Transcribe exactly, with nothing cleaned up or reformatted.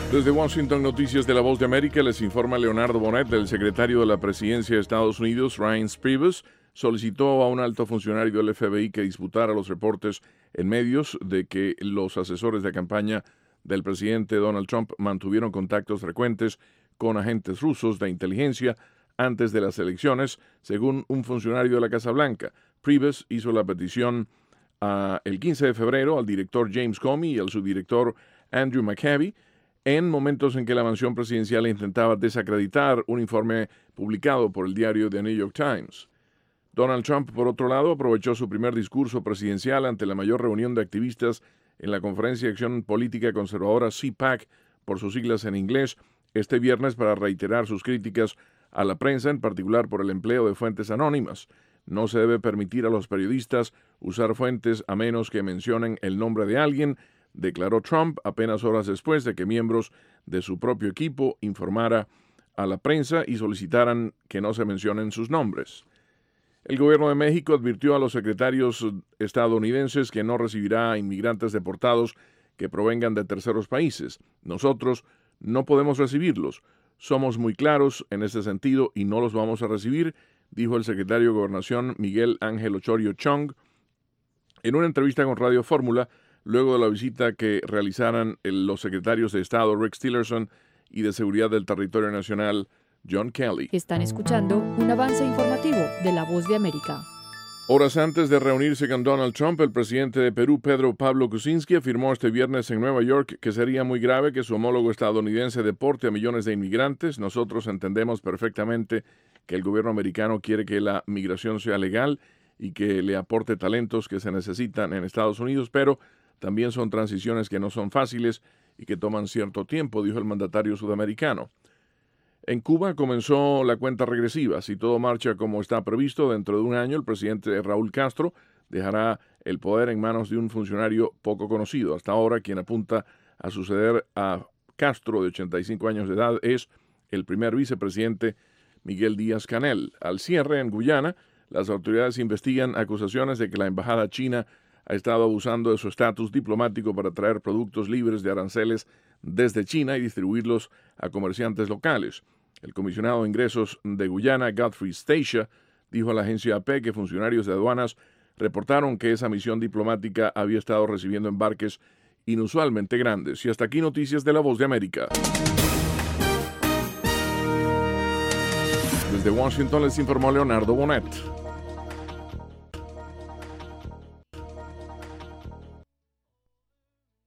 Desde Washington, Noticias de la Voz de América, les informa Leonardo Bonet. El secretario de la Presidencia de Estados Unidos, Reince Priebus, solicitó a un alto funcionario del F B I que disputara los reportes en medios de que los asesores de campaña del presidente Donald Trump mantuvieron contactos frecuentes con agentes rusos de inteligencia antes de las elecciones, según un funcionario de la Casa Blanca. Priebus hizo la petición uh, el quince de febrero al director James Comey y al subdirector Andrew McCabe, en momentos en que la mansión presidencial intentaba desacreditar un informe publicado por el diario The New York Times. Donald Trump, por otro lado, aprovechó su primer discurso presidencial ante la mayor reunión de activistas en la Conferencia de Acción Política Conservadora C PAC, por sus siglas en inglés, este viernes para reiterar sus críticas a la prensa, en particular por el empleo de fuentes anónimas. No se debe permitir a los periodistas usar fuentes a menos que mencionen el nombre de alguien, declaró Trump apenas horas después de que miembros de su propio equipo informara a la prensa y solicitaran que no se mencionen sus nombres. El gobierno de México advirtió a los secretarios estadounidenses que no recibirá inmigrantes deportados que provengan de terceros países. Nosotros no podemos recibirlos. Somos muy claros en este sentido y no los vamos a recibir, dijo el secretario de Gobernación Miguel Ángel Osorio Chong en una entrevista con Radio Fórmula, luego de la visita que realizaran los secretarios de Estado Rex Tillerson y de Seguridad del Territorio Nacional John Kelly. Están escuchando un avance informativo de La Voz de América. Horas antes de reunirse con Donald Trump, el presidente de Perú, Pedro Pablo Kuczynski, afirmó este viernes en Nueva York que sería muy grave que su homólogo estadounidense deporte a millones de inmigrantes. Nosotros entendemos perfectamente que el gobierno americano quiere que la migración sea legal y que le aporte talentos que se necesitan en Estados Unidos, pero también son transiciones que no son fáciles y que toman cierto tiempo, dijo el mandatario sudamericano. En Cuba comenzó la cuenta regresiva. Si todo marcha como está previsto, dentro de un año el presidente Raúl Castro dejará el poder en manos de un funcionario poco conocido. Hasta ahora, quien apunta a suceder a Castro, de ochenta y cinco años de edad, es el primer vicepresidente Miguel Díaz-Canel. Al cierre, en Guyana, las autoridades investigan acusaciones de que la embajada china ha estado abusando de su estatus diplomático para traer productos libres de aranceles desde China y distribuirlos a comerciantes locales. El comisionado de ingresos de Guyana, Godfrey Stacia, dijo a la agencia A P que funcionarios de aduanas reportaron que esa misión diplomática había estado recibiendo embarques inusualmente grandes. Y hasta aquí Noticias de la Voz de América. Desde Washington les informó Leonardo Bonet.